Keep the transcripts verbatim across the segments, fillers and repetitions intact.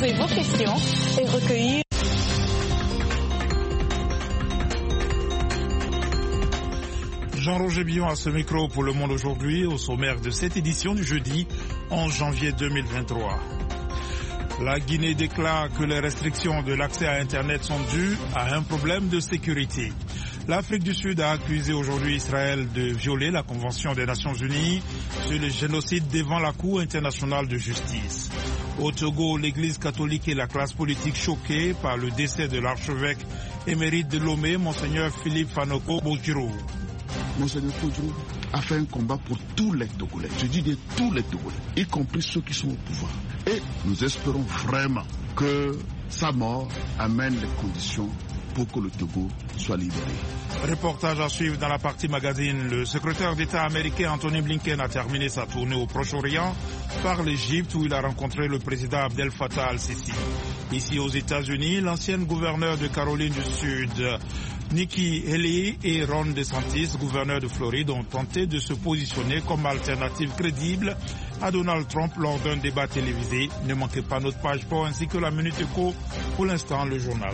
poser vos questions et recueillir. Jean-Roger Billon à ce micro pour Le Monde aujourd'hui, au sommaire de cette édition du jeudi onze janvier deux mille vingt-trois. La Guinée déclare que les restrictions de l'accès à Internet sont dues à un problème de sécurité. L'Afrique du Sud a accusé aujourd'hui Israël de violer la Convention des Nations Unies sur le génocide devant la Cour internationale de justice. Au Togo, l'Église catholique et la classe politique choquée par le décès de l'archevêque émérite de Lomé, Monseigneur Philippe Fanoko Bojiro. Monseigneur Bojiro a fait un combat pour tous les Togolais. Je dis de tous les Togolais, y compris ceux qui sont au pouvoir. Et nous espérons vraiment que sa mort amène les conditions pour que le Togo soit libéré. Reportage à suivre dans la partie magazine. Le secrétaire d'État américain Anthony Blinken a terminé sa tournée au Proche-Orient par l'Égypte où il a rencontré le président Abdel Fattah al-Sisi. Ici aux États-Unis, l'ancienne gouverneure de Caroline du Sud, Nikki Haley, et Ron DeSantis, gouverneur de Floride, ont tenté de se positionner comme alternative crédible à Donald Trump lors d'un débat télévisé. Ne manquez pas notre page pour ainsi que la Minute Éco. Pour l'instant, le journal.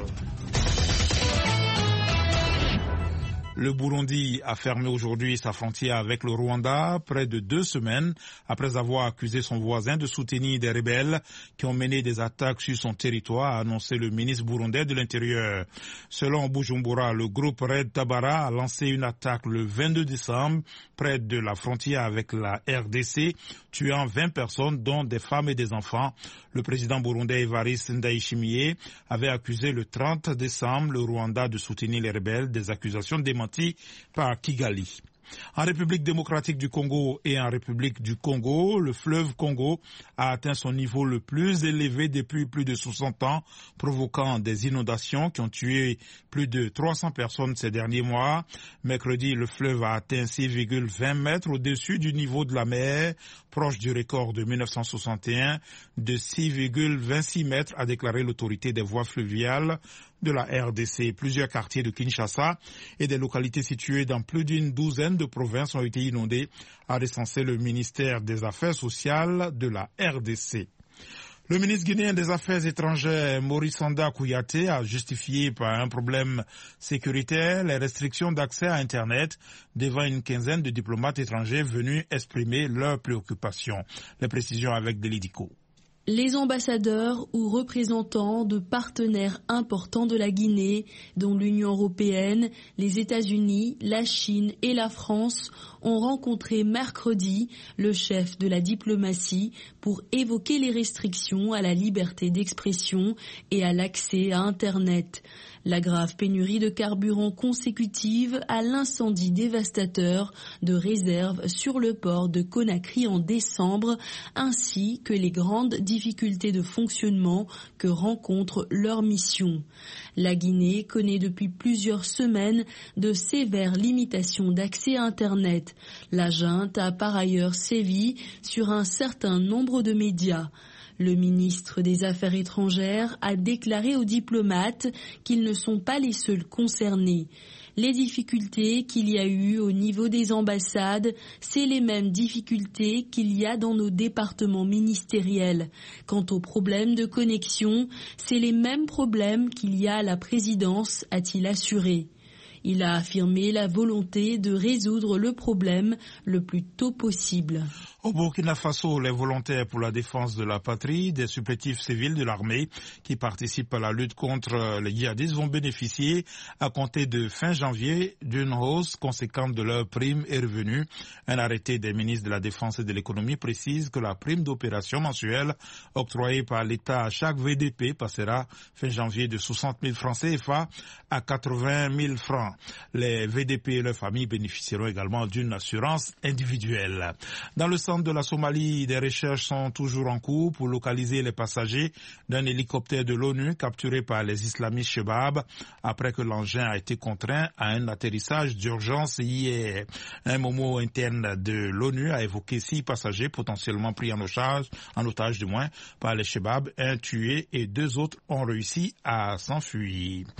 Le Burundi a fermé aujourd'hui sa frontière avec le Rwanda près de deux semaines après avoir accusé son voisin de soutenir des rebelles qui ont mené des attaques sur son territoire, a annoncé le ministre burundais de l'Intérieur. Selon Bujumbura, le groupe Red Tabara a lancé une attaque le vingt-deux décembre près de la frontière avec la R D C, tuant vingt personnes, dont des femmes et des enfants. Le président burundais Evariste Ndayishimiye avait accusé le trente décembre le Rwanda de soutenir les rebelles, des accusations démenties par Kigali. En République démocratique du Congo et en République du Congo, le fleuve Congo a atteint son niveau le plus élevé depuis plus de soixante ans, provoquant des inondations qui ont tué plus de trois cents personnes ces derniers mois. Mercredi, le fleuve a atteint six virgule vingt mètres au-dessus du niveau de la mer, proche du record de mille neuf cent soixante et un de six virgule vingt-six mètres, a déclaré l'autorité des voies fluviales de la R D C. Plusieurs quartiers de Kinshasa et des localités situées dans plus d'une douzaine de provinces ont été inondées, a recensé le ministère des Affaires sociales de la R D C. Le ministre guinéen des Affaires étrangères, Maurice Sanda Kouyaté, a justifié par un problème sécuritaire les restrictions d'accès à Internet devant une quinzaine de diplomates étrangers venus exprimer leurs préoccupations. Les précisions avec Delidico. Les ambassadeurs ou représentants de partenaires importants de la Guinée, dont l'Union européenne, les États-Unis, la Chine et la France, ont rencontré mercredi le chef de la diplomatie pour évoquer les restrictions à la liberté d'expression et à l'accès à Internet. La grave pénurie de carburant consécutive à l'incendie dévastateur de réserve sur le port de Conakry en décembre, ainsi que les grandes difficultés de fonctionnement que rencontre leur mission. La Guinée connaît depuis plusieurs semaines de sévères limitations d'accès à Internet. La junte a par ailleurs sévi sur un certain nombre de médias. Le ministre des Affaires étrangères a déclaré aux diplomates qu'ils ne sont pas les seuls concernés. Les difficultés qu'il y a eu au niveau des ambassades, c'est les mêmes difficultés qu'il y a dans nos départements ministériels. Quant aux problèmes de connexion, c'est les mêmes problèmes qu'il y a à la présidence, a-t-il assuré. Il a affirmé la volonté de résoudre le problème le plus tôt possible. Au Burkina Faso, les volontaires pour la défense de la patrie, des supplétifs civils de l'armée qui participent à la lutte contre les djihadistes vont bénéficier à compter de fin janvier d'une hausse conséquente de leurs primes et revenus. Un arrêté des ministres de la Défense et de l'Économie précise que la prime d'opération mensuelle octroyée par l'État à chaque V D P passera fin janvier de soixante mille francs C F A à quatre-vingt mille francs. Les V D P et leurs familles bénéficieront également d'une assurance individuelle. Dans le centre de la Somalie, des recherches sont toujours en cours pour localiser les passagers d'un hélicoptère de l'ONU capturé par les islamistes Chebab après que l'engin a été contraint à un atterrissage d'urgence hier. Un moment interne de l'ONU a évoqué six passagers potentiellement pris en otage, en otage du moins, par les Chebab, un tué et deux autres ont réussi à s'enfuir.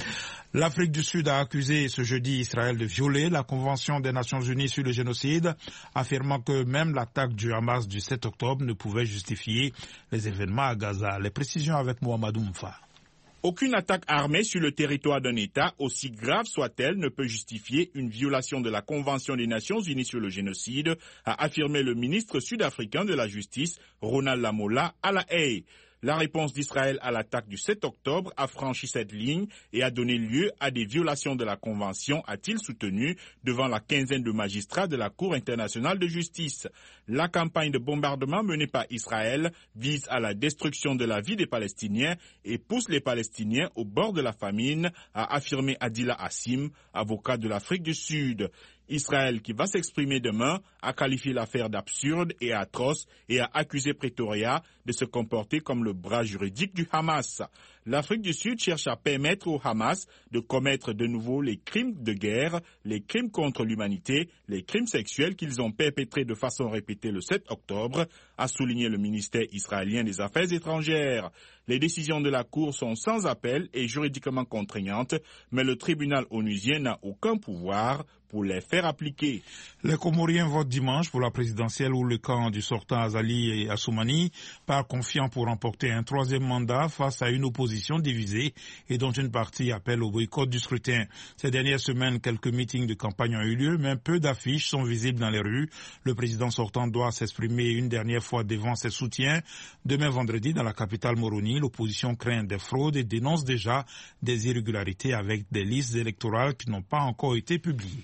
L'Afrique du Sud a accusé ce jeudi Israël de violer la Convention des Nations Unies sur le génocide, affirmant que même l'attaque du Hamas du sept octobre ne pouvait justifier les événements à Gaza. Les précisions avec Mohamedou Mfa. Aucune attaque armée sur le territoire d'un État, aussi grave soit-elle, ne peut justifier une violation de la Convention des Nations Unies sur le génocide, a affirmé le ministre sud-africain de la Justice, Ronald Lamola, à La Haye. La réponse d'Israël à l'attaque du sept octobre a franchi cette ligne et a donné lieu à des violations de la Convention, a-t-il soutenu devant la quinzaine de magistrats de la Cour internationale de justice. La campagne de bombardement menée par Israël vise à la destruction de la vie des Palestiniens et pousse les Palestiniens au bord de la famine, a affirmé Adila Hassim, avocat de l'Afrique du Sud. Israël, qui va s'exprimer demain, a qualifié l'affaire d'absurde et atroce et a accusé Pretoria de se comporter comme le bras juridique du Hamas. L'Afrique du Sud cherche à permettre au Hamas de commettre de nouveau les crimes de guerre, les crimes contre l'humanité, les crimes sexuels qu'ils ont perpétrés de façon répétée le sept octobre, a souligné le ministère israélien des Affaires étrangères. Les décisions de la Cour sont sans appel et juridiquement contraignantes, mais le tribunal onusien n'a aucun pouvoir pour les faire appliquer. Les Comoriens votent dimanche pour la présidentielle où le camp du sortant Azali et Assoumani part confiant pour remporter un troisième mandat face à une opposition divisée et dont une partie appelle au boycott du scrutin. Ces dernières semaines, quelques meetings de campagne ont eu lieu, mais peu d'affiches sont visibles dans les rues. Le président sortant doit s'exprimer une dernière fois devant ses soutiens. Demain vendredi, dans la capitale Moroni, l'opposition craint des fraudes et dénonce déjà des irrégularités avec des listes électorales qui n'ont pas encore été publiées.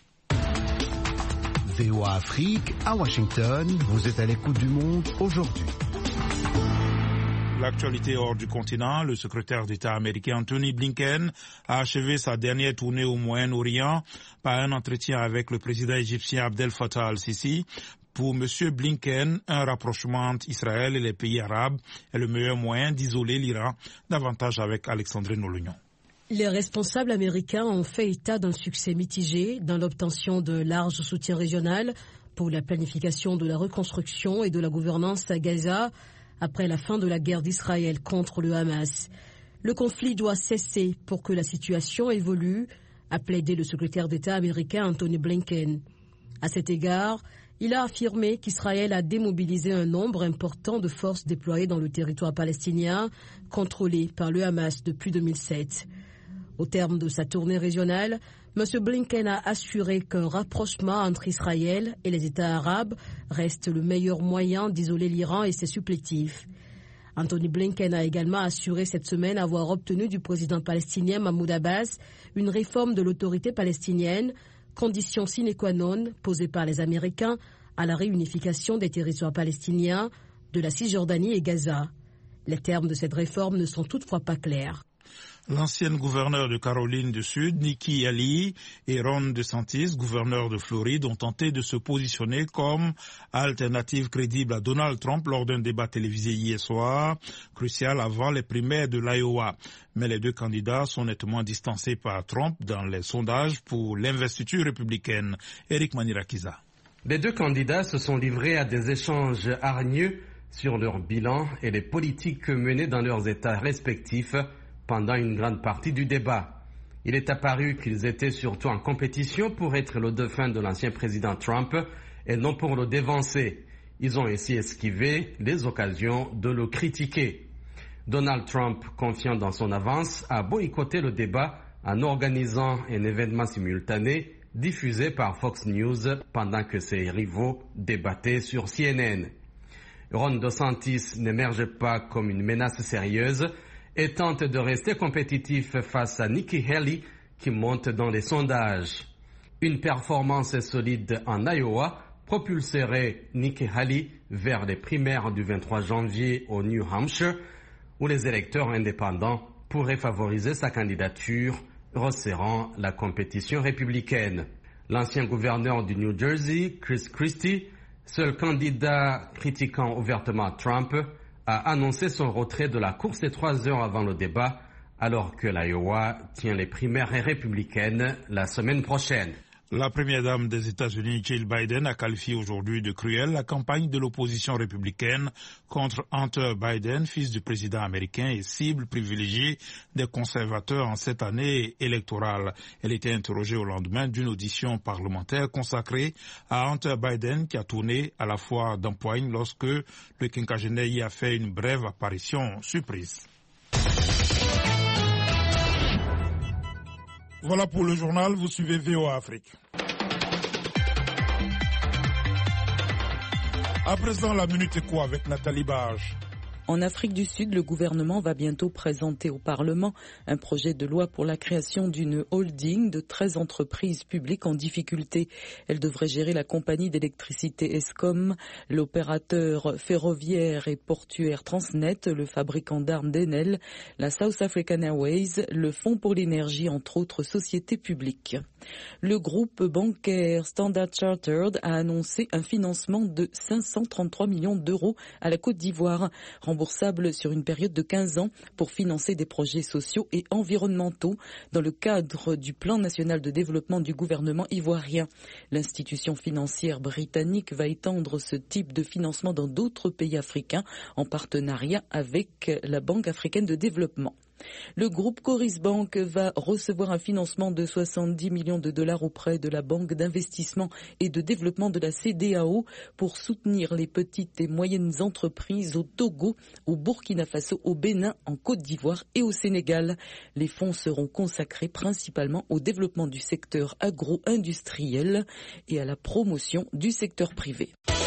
V O A Afrique, à Washington, vous êtes à l'écoute du monde aujourd'hui. L'actualité hors du continent, le secrétaire d'État américain Anthony Blinken a achevé sa dernière tournée au Moyen-Orient par un entretien avec le président égyptien Abdel Fattah al-Sisi. Pour M. Blinken, un rapprochement entre Israël et les pays arabes est le meilleur moyen d'isoler l'Iran, davantage avec Alexandrine Nolognon. Les responsables américains ont fait état d'un succès mitigé dans l'obtention d'un large soutien régional pour la planification de la reconstruction et de la gouvernance à Gaza après la fin de la guerre d'Israël contre le Hamas. Le conflit doit cesser pour que la situation évolue, a plaidé le secrétaire d'État américain Anthony Blinken. À cet égard, il a affirmé qu'Israël a démobilisé un nombre important de forces déployées dans le territoire palestinien contrôlé par le Hamas depuis deux mille sept. Au terme de sa tournée régionale, M. Blinken a assuré qu'un rapprochement entre Israël et les États arabes reste le meilleur moyen d'isoler l'Iran et ses supplétifs. Anthony Blinken a également assuré cette semaine avoir obtenu du président palestinien Mahmoud Abbas une réforme de l'autorité palestinienne, condition sine qua non posée par les Américains à la réunification des territoires palestiniens de la Cisjordanie et Gaza. Les termes de cette réforme ne sont toutefois pas clairs. L'ancienne gouverneure de Caroline du Sud, Nikki Haley, et Ron DeSantis, gouverneur de Floride, ont tenté de se positionner comme alternative crédible à Donald Trump lors d'un débat télévisé hier soir, crucial avant les primaires de l'Iowa. Mais les deux candidats sont nettement distancés par Trump dans les sondages pour l'investiture républicaine. Eric Manirakiza. Les deux candidats se sont livrés à des échanges hargneux sur leur bilan et les politiques menées dans leurs États respectifs pendant une grande partie du débat. Il est apparu qu'ils étaient surtout en compétition pour être le dauphin de l'ancien président Trump et non pour le dévancer. Ils ont ainsi esquivé les occasions de le critiquer. Donald Trump, confiant dans son avance, a boycotté le débat en organisant un événement simultané diffusé par Fox News pendant que ses rivaux débattaient sur C N N. Ron DeSantis n'émerge pas comme une menace sérieuse et tente de rester compétitif face à Nikki Haley qui monte dans les sondages. Une performance solide en Iowa propulserait Nikki Haley vers les primaires du vingt-trois janvier au New Hampshire où les électeurs indépendants pourraient favoriser sa candidature, resserrant la compétition républicaine. L'ancien gouverneur du New Jersey, Chris Christie, seul candidat critiquant ouvertement Trump, a annoncé son retrait de la course trois heures avant le débat, alors que l'Iowa tient les primaires républicaines la semaine prochaine. La première dame des États-Unis, Jill Biden, a qualifié aujourd'hui de cruelle la campagne de l'opposition républicaine contre Hunter Biden, fils du président américain et cible privilégiée des conservateurs en cette année électorale. Elle était interrogée au lendemain d'une audition parlementaire consacrée à Hunter Biden qui a tourné à la fois d'empoigne lorsque le quinquagénaire y a fait une brève apparition surprise. Voilà pour le journal, vous suivez V O A Afrique. À présent, la Minute Éco avec Nathalie Barge. En Afrique du Sud, le gouvernement va bientôt présenter au Parlement un projet de loi pour la création d'une holding de treize entreprises publiques en difficulté. Elle devrait gérer la compagnie d'électricité Eskom, l'opérateur ferroviaire et portuaire Transnet, le fabricant d'armes d'Enel, la South African Airways, le Fonds pour l'énergie, entre autres sociétés publiques. Le groupe bancaire Standard Chartered a annoncé un financement de cinq cent trente-trois millions d'euros à la Côte d'Ivoire, remboursable sur une période de quinze ans pour financer des projets sociaux et environnementaux dans le cadre du plan national de développement du gouvernement ivoirien. L'institution financière britannique va étendre ce type de financement dans d'autres pays africains en partenariat avec la Banque africaine de développement. Le groupe Coris Bank va recevoir un financement de soixante-dix millions de dollars auprès de la Banque d'investissement et de développement de la C E D E A O pour soutenir les petites et moyennes entreprises au Togo, au Burkina Faso, au Bénin, en Côte d'Ivoire et au Sénégal. Les fonds seront consacrés principalement au développement du secteur agro-industriel et à la promotion du secteur privé.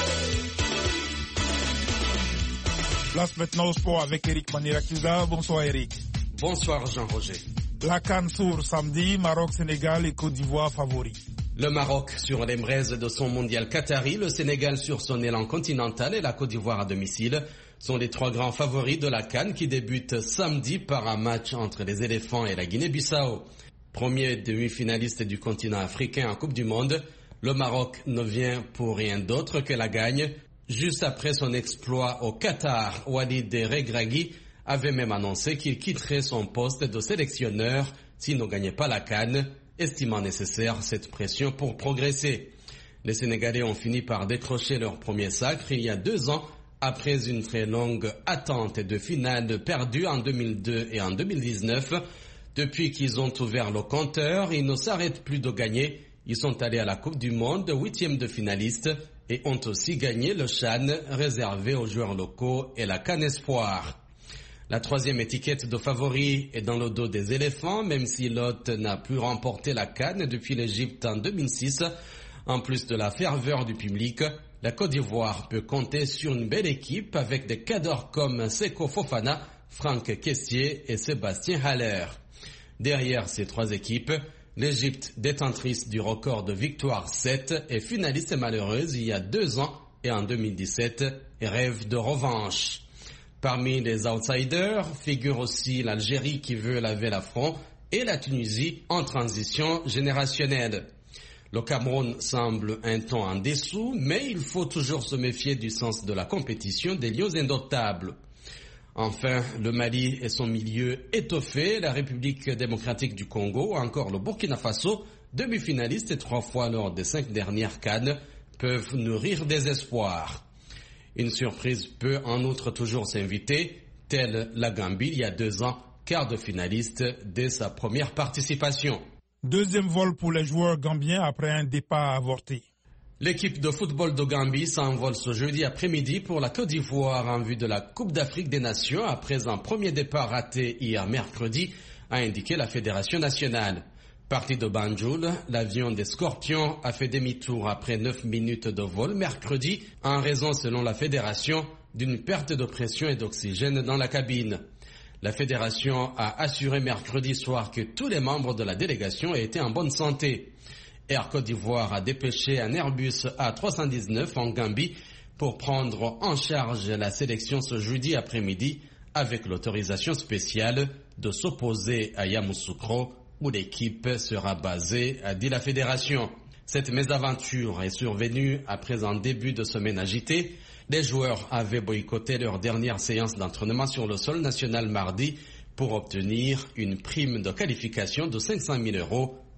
Place maintenant au sport avec Eric Manirakiza. Bonsoir Eric. Bonsoir Jean-Roger. La CAN s'ouvre samedi, Maroc, Sénégal et Côte d'Ivoire favoris. Le Maroc sur les braises de son mondial qatari, le Sénégal sur son élan continental et la Côte d'Ivoire à domicile sont les trois grands favoris de la CAN qui débute samedi par un match entre les éléphants et la Guinée-Bissau. Premier demi-finaliste du continent africain en Coupe du Monde, le Maroc ne vient pour rien d'autre que la gagne. Juste après son exploit au Qatar, Walid Regragui avait même annoncé qu'il quitterait son poste de sélectionneur s'il ne gagnait pas la CAN, estimant nécessaire cette pression pour progresser. Les Sénégalais ont fini par décrocher leur premier sacre il y a deux ans, après une très longue attente de finale perdue en deux mille deux et en deux mille dix-neuf. Depuis qu'ils ont ouvert le compteur, ils ne s'arrêtent plus de gagner. Ils sont allés à la Coupe du Monde, huitième de finaliste, et ont aussi gagné le CHAN réservé aux joueurs locaux et la CAN Espoir. La troisième étiquette de favori est dans le dos des éléphants, même si l'hôte n'a plus remporté la CAN depuis l'Égypte en deux mille six. En plus de la ferveur du public, la Côte d'Ivoire peut compter sur une belle équipe avec des cadors comme Seko Fofana, Franck Kessié et Sébastien Haller. Derrière ces trois équipes, l'Égypte, détentrice du record de victoire sept, est finaliste malheureuse il y a deux ans et en deux mille dix-sept rêve de revanche. Parmi les outsiders figure aussi l'Algérie qui veut laver l'affront et la Tunisie en transition générationnelle. Le Cameroun semble un ton en dessous, mais il faut toujours se méfier du sens de la compétition des lions indomptables. Enfin, le Mali et son milieu étoffé, la République démocratique du Congo ou encore le Burkina Faso, demi-finalistes et trois fois lors des cinq dernières CAN, peuvent nourrir des espoirs. Une surprise peut en outre toujours s'inviter, telle la Gambie il y a deux ans, quart de finaliste dès sa première participation. Deuxième vol pour les joueurs gambiens après un départ avorté. L'équipe de football de Gambie s'envole ce jeudi après-midi pour la Côte d'Ivoire en vue de la Coupe d'Afrique des Nations après un premier départ raté hier mercredi, a indiqué la Fédération nationale. Parti de Banjul, l'avion des Scorpions a fait demi-tour après neuf minutes de vol mercredi en raison, selon la Fédération, d'une perte de pression et d'oxygène dans la cabine. La Fédération a assuré mercredi soir que tous les membres de la délégation étaient en bonne santé. Air Côte d'Ivoire a dépêché un Airbus A trois cent dix-neuf en Gambie pour prendre en charge la sélection ce jeudi après-midi avec l'autorisation spéciale de s'opposer à Yamoussoukro où l'équipe sera basée, a dit la Fédération. Cette mésaventure est survenue après un début de semaine agité. Les joueurs avaient boycotté leur dernière séance d'entraînement sur le sol national mardi pour obtenir une prime de qualification de cinq cent mille euros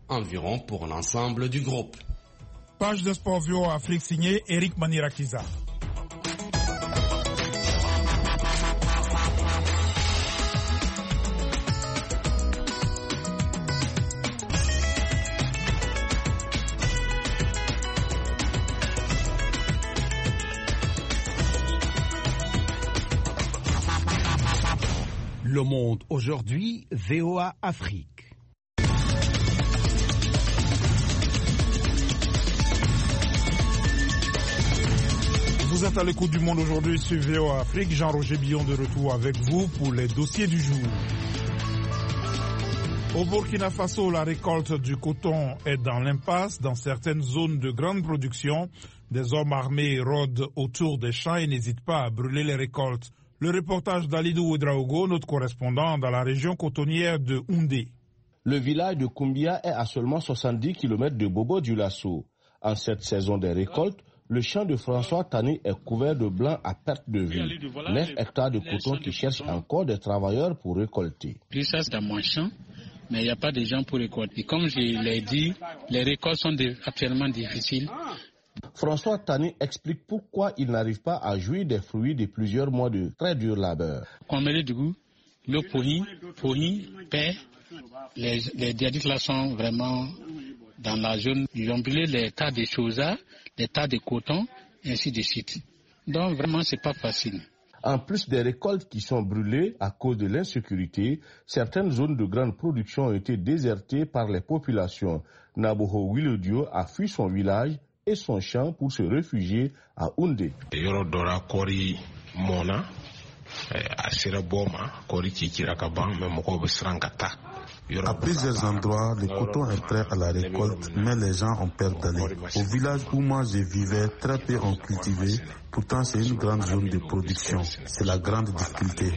environ pour l'ensemble du groupe. Page de sport V O A Afrique signée Eric Manirakiza. Le Monde aujourd'hui, V O A Afrique. Vous êtes à l'écoute du Monde aujourd'hui sur V O A Afrique. Jean-Roger Billon de retour avec vous pour les dossiers du jour. Au Burkina Faso, la récolte du coton est dans l'impasse. Dans certaines zones de grande production, des hommes armés rôdent autour des champs et n'hésitent pas à brûler les récoltes. Le reportage d'Alidou Ouedraogo, notre correspondant dans la région cotonnière de Houndé. Le village de Koumbia est à seulement soixante-dix kilomètres de Bobo-Dioulasso. En cette saison des récoltes, le champ de François Tani est couvert de blanc à perte de vue. neuf hectares de coton qui cherchent encore des travailleurs pour récolter. Puis ça, c'est dans mon champ, mais il n'y a pas de gens pour récolter. Et comme je l'ai dit, les récoltes sont actuellement difficiles. François Tani explique pourquoi il n'arrive pas à jouir des fruits de plusieurs mois de très dur labeur. Comme le goût, le pourri, pourri, paix, les, les diadistes là sont vraiment dans la zone. Ils ont brûlé les tas de choses, les tas de coton, et ainsi de suite. Donc vraiment, c'est pas facile. En plus des récoltes qui sont brûlées à cause de l'insécurité, certaines zones de grande production ont été désertées par les populations. Naboho Wilodio a fui son village et son champ pour se réfugier à Houndé. À plusieurs endroits, le coton est prêt à la récolte, mais les gens ont peur d'aller. Au village où moi je vivais, très peu ont cultivé, pourtant c'est une grande zone de production. C'est la grande difficulté.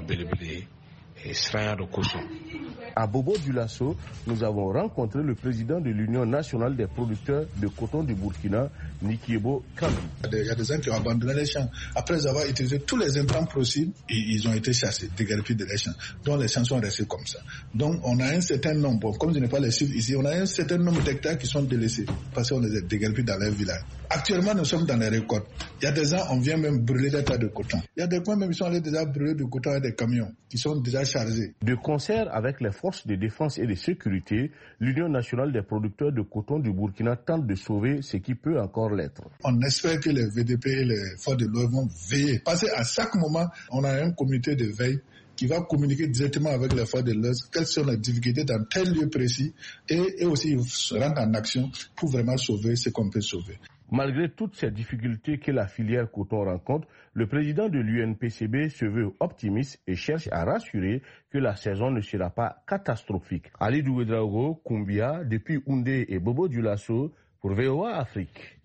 À Bobo-Dioulasso, nous avons rencontré le président de l'Union nationale des producteurs de coton du Burkina, Nikiebo Kambi. Il y a des gens qui ont abandonné les champs. Après avoir utilisé tous les intrants possibles, ils ont été chassés, déguerpis de les champs. Donc les champs sont restés comme ça. Donc on a un certain nombre, comme je n'ai pas les chiffres ici, on a un certain nombre d'hectares qui sont délaissés parce qu'on les a déguerpis dans leur village. Actuellement, nous sommes dans les récoltes. Il y a des ans, on vient même brûler des tas de coton. Il y a des coins même qui sont allés déjà brûler du coton avec des camions qui sont déjà chargés. De concert avec les forces de défense et de sécurité, l'Union nationale des producteurs de coton du Burkina tente de sauver ce qui peut encore l'être. On espère que les V D P et les forces de l'ordre vont veiller. Parce qu'à chaque moment, on a un comité de veille qui va communiquer directement avec les forces de l'ordre, quelles sont les difficultés dans tel lieu précis et, et aussi se rendre en action pour vraiment sauver ce qu'on peut sauver. Malgré toutes ces difficultés que la filière coton rencontre, le président de l'U N P C B se veut optimiste et cherche à rassurer que la saison ne sera pas catastrophique. Ali Douedraogo, Koumbia, depuis Houndé et Bobo-Dioulasso pour V O A Afrique.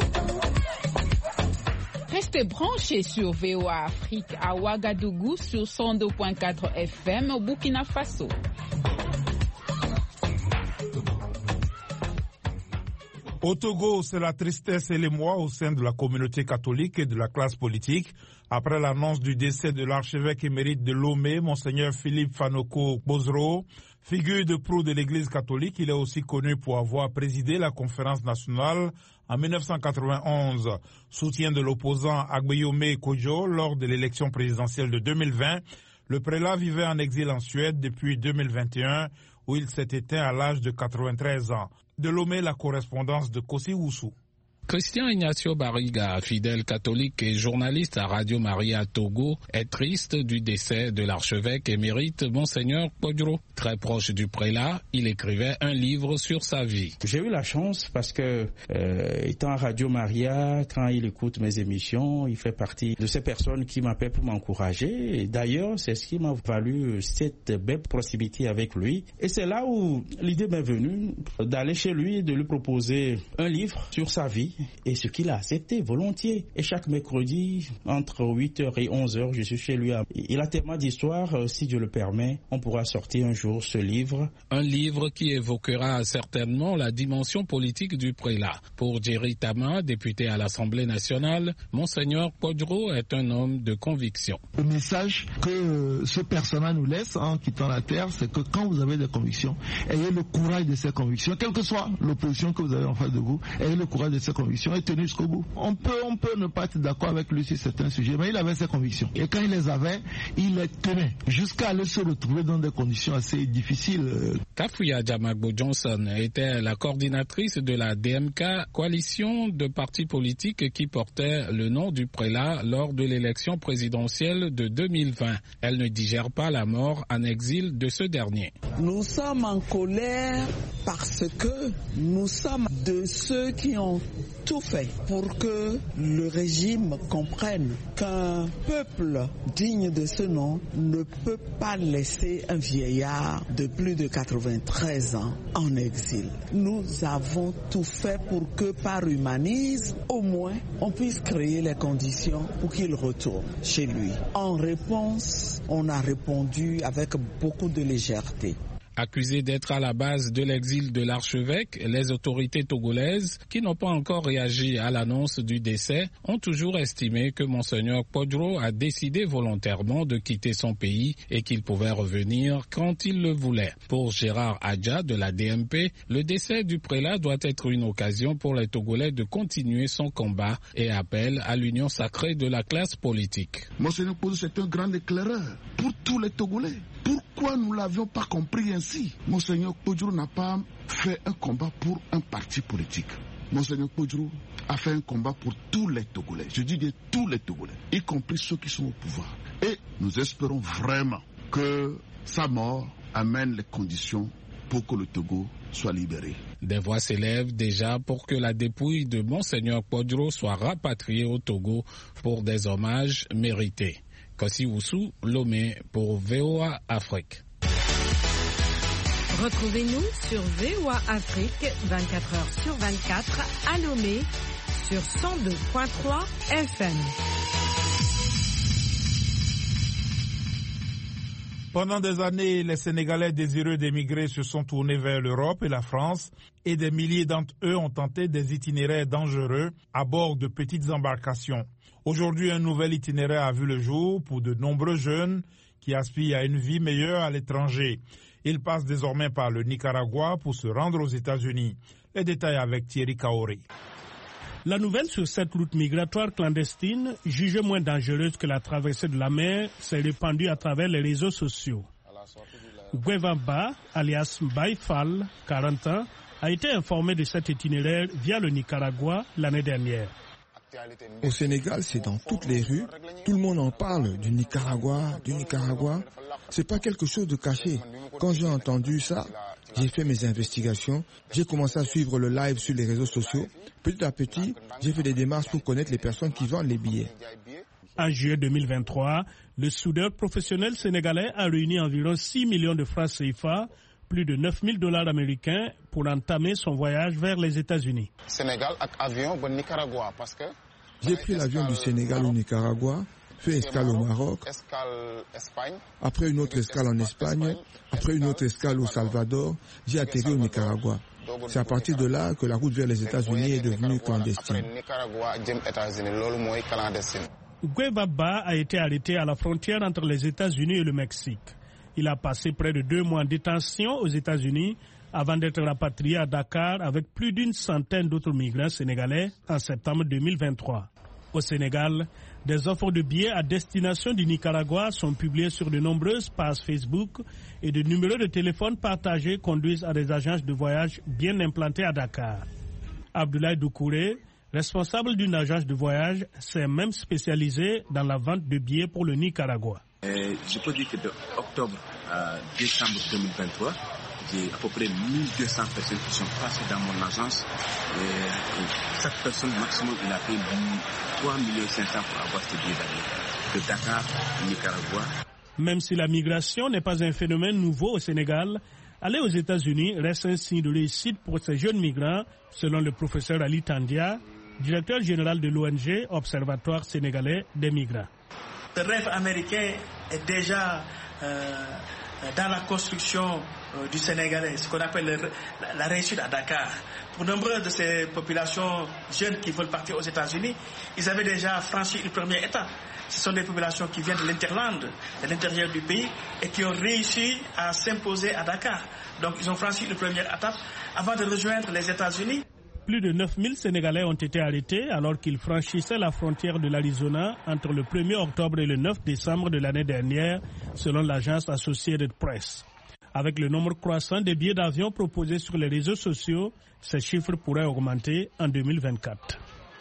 Restez branchés sur V O A Afrique à Ouagadougou sur cent deux virgule quatre F M au Burkina Faso. Au Togo, c'est la tristesse et l'émoi au sein de la communauté catholique et de la classe politique. Après l'annonce du décès de l'archevêque émérite de Lomé, Monseigneur Philippe Fanoko Bozro, figure de proue de l'Église catholique, il est aussi connu pour avoir présidé la conférence nationale en mille neuf cent quatre-vingt-onze. Soutien de l'opposant Agbeyome Kojo lors de l'élection présidentielle de deux mille vingt, le prélat vivait en exil en Suède depuis deux mille vingt et un, où il s'est éteint à l'âge de quatre-vingt-treize ans. De Lomé, la correspondance de Kossi Woussou. Christian Ignacio Barriga, fidèle catholique et journaliste à Radio Maria Togo, est triste du décès de l'archevêque émérite Monseigneur Podro. Très proche du prélat, il écrivait un livre sur sa vie. J'ai eu la chance parce que, euh, étant à Radio Maria, quand il écoute mes émissions, il fait partie de ces personnes qui m'appellent pour m'encourager. Et d'ailleurs, c'est ce qui m'a valu cette belle proximité avec lui. Et c'est là où l'idée m'est venue d'aller chez lui et de lui proposer un livre sur sa vie. et ce qu'il a accepté volontiers. Et chaque mercredi, entre huit heures et onze heures, je suis chez lui. Il a tellement d'histoires, si Dieu le permet, on pourra sortir un jour ce livre. Un livre qui évoquera certainement la dimension politique du prélat. Pour Jerry Tama, député à l'Assemblée nationale, Monseigneur Kwadwo est un homme de conviction. Le message que ce personnage nous laisse en quittant la terre, c'est que quand vous avez des convictions, ayez le courage de ces convictions, quelle que soit l'opposition que vous avez en face de vous, ayez le courage de ces convictions et tenez jusqu'au bout. On peut, on peut ne pas être d'accord avec lui sur certains sujets, mais il avait ses convictions. Et quand il les avait, il les tenait jusqu'à aller se retrouver dans des conditions assez difficiles. Kafuya Jamagbo Johnson était la coordinatrice de la D M K, coalition de partis politiques qui portait le nom du prélat lors de l'élection présidentielle de deux mille vingt. Elle ne digère pas la mort en exil de ce dernier. Nous sommes en colère parce que nous sommes de ceux qui ont tout fait pour que le régime comprenne qu'un peuple digne de ce nom ne peut pas laisser un vieillard de plus de quatre-vingt-treize ans en exil. Nous avons tout fait pour que par humanisme, au moins, on puisse créer les conditions pour qu'il retourne chez lui. En réponse, on a répondu avec beaucoup de légèreté. Accusés d'être à la base de l'exil de l'archevêque, les autorités togolaises, qui n'ont pas encore réagi à l'annonce du décès, ont toujours estimé que Monseigneur Kwadwo a décidé volontairement de quitter son pays et qu'il pouvait revenir quand il le voulait. Pour Gérard Adja de la D M P, le décès du prélat doit être une occasion pour les Togolais de continuer son combat et appelle à l'union sacrée de la classe politique. Monseigneur Kwadwo, c'est un grand éclaireur pour tous les Togolais. Pourquoi nous ne l'avions pas compris ainsi? Monseigneur Kwadwo n'a pas fait un combat pour un parti politique. Monseigneur Kwadwo a fait un combat pour tous les Togolais. Je dis bien tous les Togolais, y compris ceux qui sont au pouvoir. Et nous espérons vraiment que sa mort amène les conditions pour que le Togo soit libéré. Des voix s'élèvent déjà pour que la dépouille de Monseigneur Kwadwo soit rapatriée au Togo pour des hommages mérités. Kossi Oussou, Lomé pour V O A Afrique. Retrouvez-nous sur V O A Afrique vingt-quatre heures sur vingt-quatre à Lomé sur cent deux virgule trois F M. Pendant des années, les Sénégalais désireux d'émigrer se sont tournés vers l'Europe et la France et des milliers d'entre eux ont tenté des itinéraires dangereux à bord de petites embarcations. Aujourd'hui, un nouvel itinéraire a vu le jour pour de nombreux jeunes qui aspirent à une vie meilleure à l'étranger. Ils passent désormais par le Nicaragua pour se rendre aux États-Unis. Les détails avec Thierry Kaoré. La nouvelle sur cette route migratoire clandestine, jugée moins dangereuse que la traversée de la mer, s'est répandue à travers les réseaux sociaux. Guevamba, alias Baifal, quarante ans, a été informé de cet itinéraire via le Nicaragua l'année dernière. Au Sénégal, c'est dans toutes les rues. Tout le monde en parle du Nicaragua, du Nicaragua. C'est pas quelque chose de caché. Quand j'ai entendu ça, j'ai fait mes investigations. J'ai commencé à suivre le live sur les réseaux sociaux. Petit à petit, j'ai fait des démarches pour connaître les personnes qui vendent les billets. En juillet deux mille vingt-trois, le soudeur professionnel sénégalais a réuni environ six millions de francs C F A, plus de neuf mille dollars américains, pour entamer son voyage vers les États-Unis. Sénégal avec avion au Nicaragua parce que j'ai pris l'avion du Sénégal au Nicaragua, fait escale au Maroc, après une autre escale en Espagne, après une autre escale au Salvador, j'ai atterri au Nicaragua. C'est à partir de là que la route vers les États-Unis est devenue clandestine. Guevaba a été arrêté à la frontière entre les États-Unis et le Mexique. Il a passé près de deux mois en détention aux États-Unis avant d'être rapatrié à Dakar avec plus d'une centaine d'autres migrants sénégalais en septembre deux mille vingt-trois. Au Sénégal, des offres de billets à destination du Nicaragua sont publiées sur de nombreuses pages Facebook et de numéros de téléphone partagés conduisent à des agences de voyage bien implantées à Dakar. Abdoulaye Doucouré, responsable d'une agence de voyage, s'est même spécialisé dans la vente de billets pour le Nicaragua. Euh, je peux dire que de octobre à décembre deux mille vingt-trois, j'ai à peu près mille deux cents personnes qui sont passées dans mon agence. Et, et chaque personne, maximum, il a payé trois millions cinq cents pour avoir ce billet d'avion. De Dakar au Nicaragua. Même si la migration n'est pas un phénomène nouveau au Sénégal, aller aux États-Unis reste un signe de réussite pour ces jeunes migrants, selon le professeur Ali Tandia, directeur général de l'O N G Observatoire sénégalais des migrants. Le rêve américain est déjà euh, dans la construction euh, du Sénégalais, ce qu'on appelle le, la, la réussite à Dakar. Pour nombre de ces populations jeunes qui veulent partir aux États-Unis, ils avaient déjà franchi une première étape. Ce sont des populations qui viennent de l'Interland, de l'intérieur du pays, et qui ont réussi à s'imposer à Dakar. Donc ils ont franchi une première étape avant de rejoindre les États-Unis. Plus de neuf mille Sénégalais ont été arrêtés alors qu'ils franchissaient la frontière de l'Arizona entre le premier octobre et le neuf décembre de l'année dernière, selon l'agence Associated Press. Avec le nombre croissant des billets d'avion proposés sur les réseaux sociaux, ces chiffres pourraient augmenter en deux mille vingt-quatre.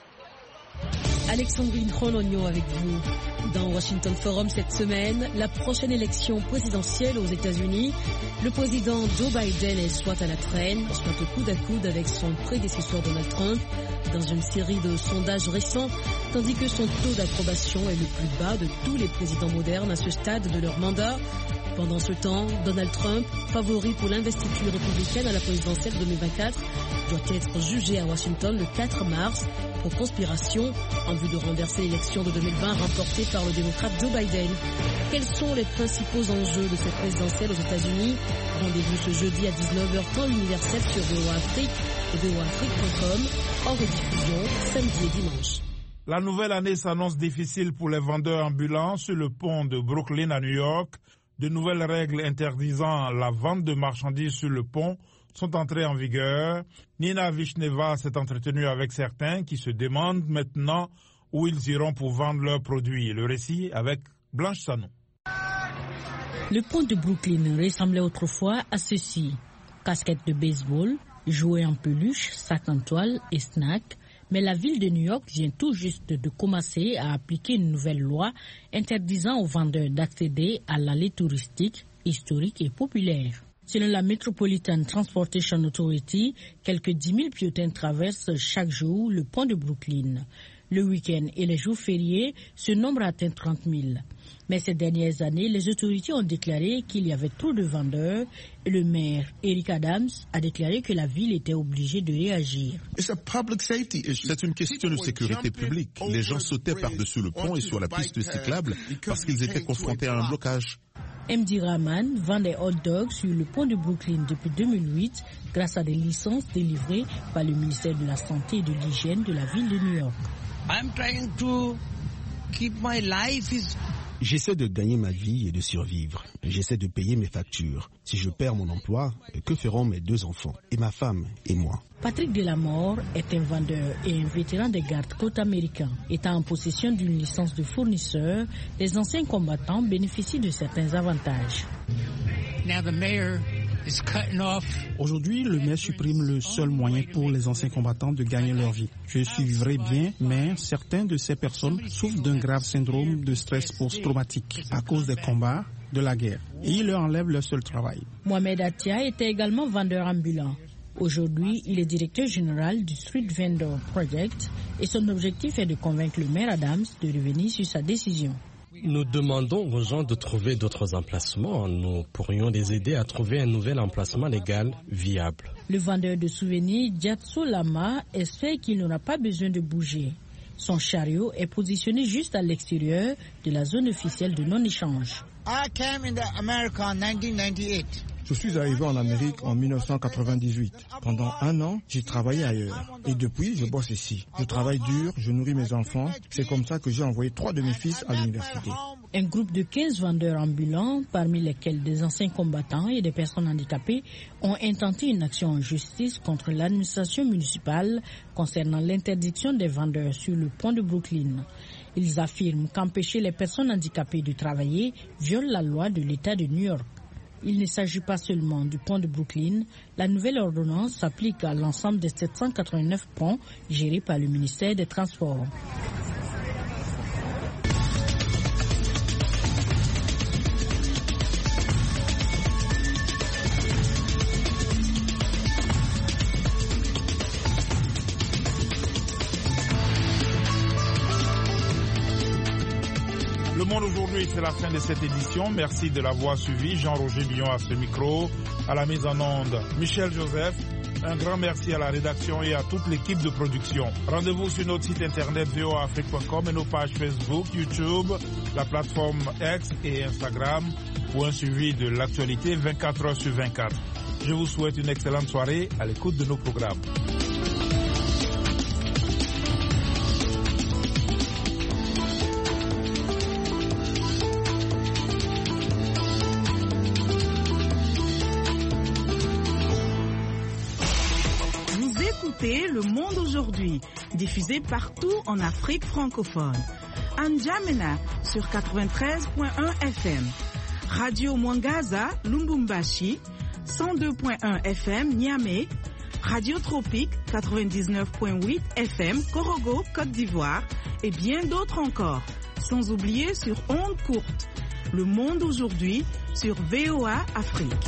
Alexandrine Rologno avec vous. Dans Washington Forum cette semaine, la prochaine élection présidentielle aux États-Unis, le président Joe Biden est soit à la traîne, soit au coude à coude avec son prédécesseur Donald Trump dans une série de sondages récents, tandis que son taux d'approbation est le plus bas de tous les présidents modernes à ce stade de leur mandat. Pendant ce temps, Donald Trump, favori pour l'investiture républicaine à la présidentielle deux mille vingt-quatre, doit être jugé à Washington le quatre mars pour conspiration en vue de renverser l'élection de deux mille vingt remportée par le démocrate Joe Biden. Quels sont les principaux enjeux de cette présidentielle aux États-Unis? Rendez-vous ce jeudi à dix-neuf heures temps universel sur V O A Afrique et V O A Afrique point com, en rediffusion samedi et dimanche. La nouvelle année s'annonce difficile pour les vendeurs ambulants sur le pont de Brooklyn à New York. De nouvelles règles interdisant la vente de marchandises sur le pont sont entrées en vigueur. Nina Vishneva s'est entretenue avec certains qui se demandent maintenant où ils iront pour vendre leurs produits. Le récit avec Blanche Sanon. Le pont de Brooklyn ressemblait autrefois à ceci. Casquettes de baseball, jouets en peluche, sacs en toile et snacks. Mais la ville de New York vient tout juste de commencer à appliquer une nouvelle loi interdisant aux vendeurs d'accéder à l'allée touristique, historique et populaire. Selon la Metropolitan Transportation Authority, quelques dix mille piétons traversent chaque jour le pont de Brooklyn. Le week-end et les jours fériés, ce nombre atteint trente mille. Mais ces dernières années, les autorités ont déclaré qu'il y avait trop de vendeurs et le maire Eric Adams a déclaré que la ville était obligée de réagir. C'est une question de sécurité publique. Les gens sautaient par-dessus le pont et sur la piste cyclable parce qu'ils étaient confrontés à un blocage. M D Rahman vend des hot dogs sur le pont de Brooklyn depuis deux mille huit grâce à des licences délivrées par le ministère de la Santé et de l'Hygiène de la ville de New York. I'm trying to keep my life is... J'essaie de gagner ma vie et de survivre. J'essaie de payer mes factures. Si je perds mon emploi, que feront mes deux enfants, et ma femme et moi? Patrick Delamore est un vendeur et un vétéran des gardes-côtes américains. Étant en possession d'une licence de fournisseur, les anciens combattants bénéficient de certains avantages. Now the mayor is cutting off. Aujourd'hui, le maire supprime le seul moyen pour les anciens combattants de gagner leur vie. Je suivrai bien, mais certaines de ces personnes souffrent d'un grave syndrome de stress post-traumatique à cause des combats, de la guerre. Et il leur enlève leur seul travail. Mohamed Atia était également vendeur ambulant. Aujourd'hui, il est directeur général du Street Vendor Project et son objectif est de convaincre le maire Adams de revenir sur sa décision. Nous demandons aux gens de trouver d'autres emplacements. Nous pourrions les aider à trouver un nouvel emplacement légal viable. Le vendeur de souvenirs, Diatso Lama, espère qu'il n'aura pas besoin de bouger. Son chariot est positionné juste à l'extérieur de la zone officielle de non-échange. I came in America in nineteen ninety-eight. Je suis arrivé en Amérique en mille neuf cent quatre-vingt-dix-huit. Pendant un an, j'ai travaillé ailleurs. Et depuis, je bosse ici. Je travaille dur, je nourris mes enfants. C'est comme ça que j'ai envoyé trois de mes fils à l'université. Un groupe de quinze vendeurs ambulants, parmi lesquels des anciens combattants et des personnes handicapées, ont intenté une action en justice contre l'administration municipale concernant l'interdiction des vendeurs sur le pont de Brooklyn. Ils affirment qu'empêcher les personnes handicapées de travailler viole la loi de l'État de New York. Il ne s'agit pas seulement du pont de Brooklyn. La nouvelle ordonnance s'applique à l'ensemble des sept cent quatre-vingt-neuf ponts gérés par le ministère des Transports. Le Monde aujourd'hui, c'est la fin de cette édition. Merci de l'avoir suivi. Jean-Roger Billon à ce micro. À la mise en onde, Michel Joseph. Un grand merci à la rédaction et à toute l'équipe de production. Rendez-vous sur notre site internet v o a afrique point com et nos pages Facebook, YouTube, la plateforme X et Instagram pour un suivi de l'actualité vingt-quatre heures sur vingt-quatre. Je vous souhaite une excellente soirée à l'écoute de nos programmes. Le Monde aujourd'hui, diffusé partout en Afrique francophone. N'Djamena sur quatre-vingt-treize point un F M. Radio Mwangaza, Lubumbashi, cent deux point un F M, Niamey. Radio Tropique, quatre-vingt-dix-neuf point huit F M, Korogo, Côte d'Ivoire. Et bien d'autres encore. Sans oublier sur ondes courtes. Le Monde aujourd'hui sur V O A Afrique.